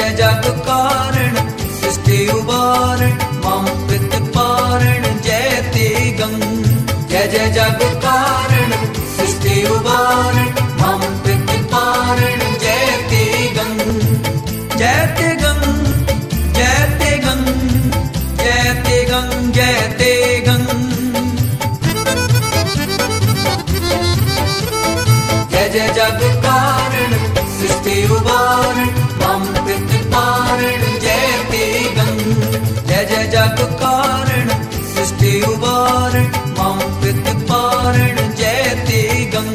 जय जग कारण सृष्टि उबारण मम प्रतिपारण जयते गं जय जय जग कारण सृष्टि उबारण मम प्रतिपारण जयते गं जयते गं जयते गं जयते गं जयते गं जय जय जग कारण सृष्टि उबारण मम प्रतिपारण जयते गं जय जय जग कारण सृष्टि उबारण मम प्रतिपारण जयते गं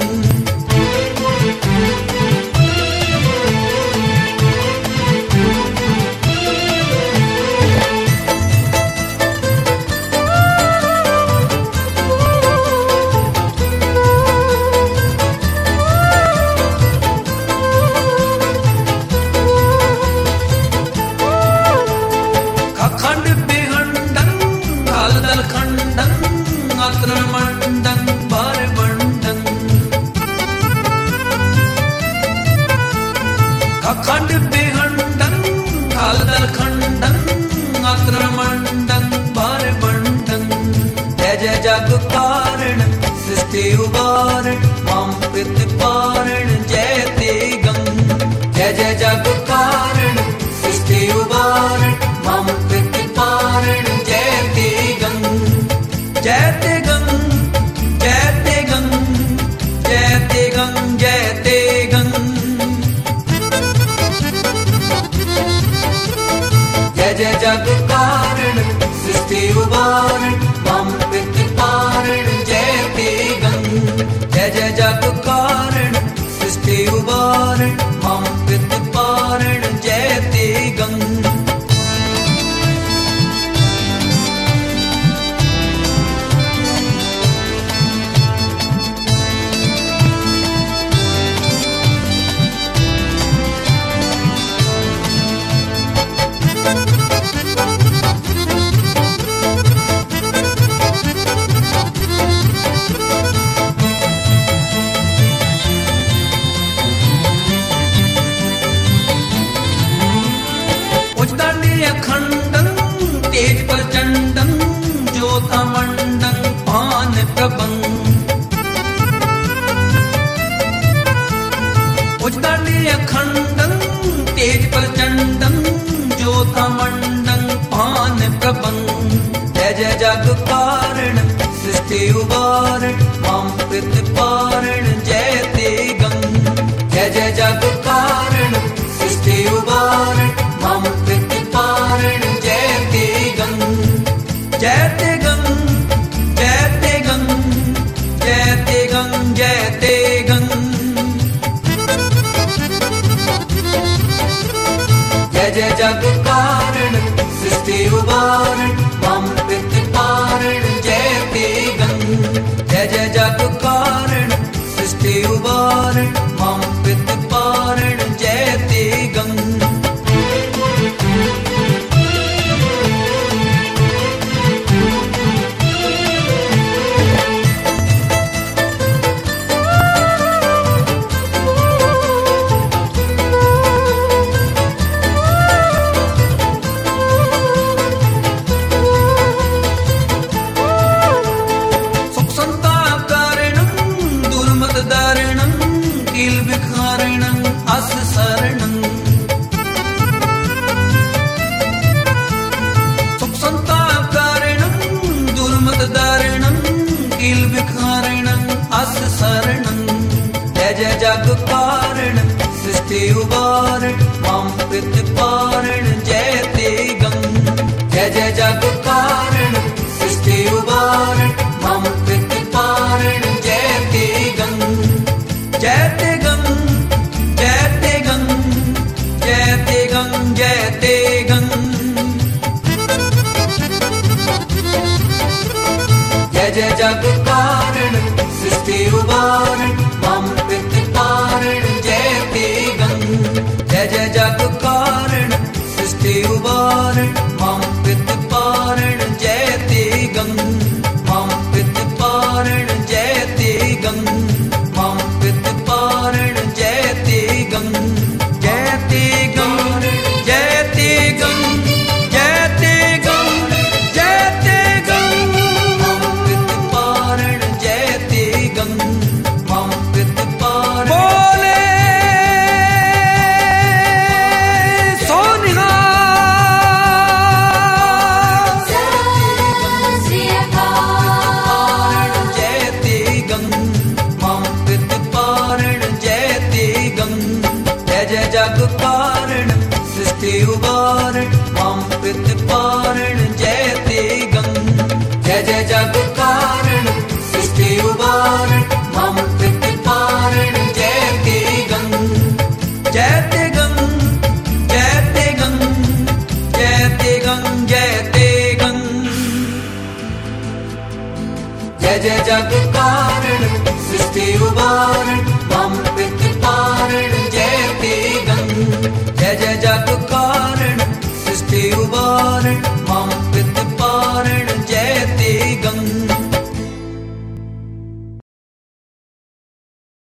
अखंड बेहंडं कालदल खंडं अत्रमंडं भरमंडं जय जय जग कारण सृष्टि उबारण मम प्रतिपारण जयते गं जय जय जग कारण सृष्टि उबारण मम प्रतिपारण जयते गं जयते गं जयते गं जयते गं जयते गं जय जय जग कारण सृष्टि उबारण मम प्रतिपारण जयते गं जय जय जग कारण सृष्टि उबारण मम प्रतिपारण जयते गं अखंडं तेज प्रचंडं ज्योतमंडं भान प्रभं उजदंडी अखंडं तेज प्रचंडं ज्योतमंडं भान प्रभं जय जय जग कारण सृष्टि उबारण मम प्रतिपारण जयते गं जय जय जग कारण सृष्टि उबारण मम प्रतिपारण जयते गं जयते गं जयते गं जयते गं जयते गं जय जय जग कारण सृष्टि उबारण मम प्रतिपारण जयते गं जय जय जग कारण सृष्टि उबारण मम प्रतिपारण जयते गं जय जय जग कारण सृष्टि उबारण मम प्रतिपारण जयते गं जय जय जग कारण सृष्टि उबारण मम प्रतिपारण जयते गं जयते गं जयते गं जयते गं जयते गं जय जय जग कारण सृष्टि उबारण मम प्रतिपारण जयते गं जय जय जग कारण सृष्टि उबारण मम प्रतिपारण जयते गं मम प्रतिपारण जयते गं मम प्रतिपारण जयते गं जयते गं जय उबारण मम प्रतिपारण जय ते गंग जय जय जग कारण सृष्टि उबारण मम प्रतिपारण जय ते गंग जय ते गंग जय ते गंग जय ते गंग जय ते गंग जय जय जग कारण सृष्टि उबारण मम प्रतिपारण जय ते गंग जय जय जग कारण सृष्टि उबारण मम प्रतिपारण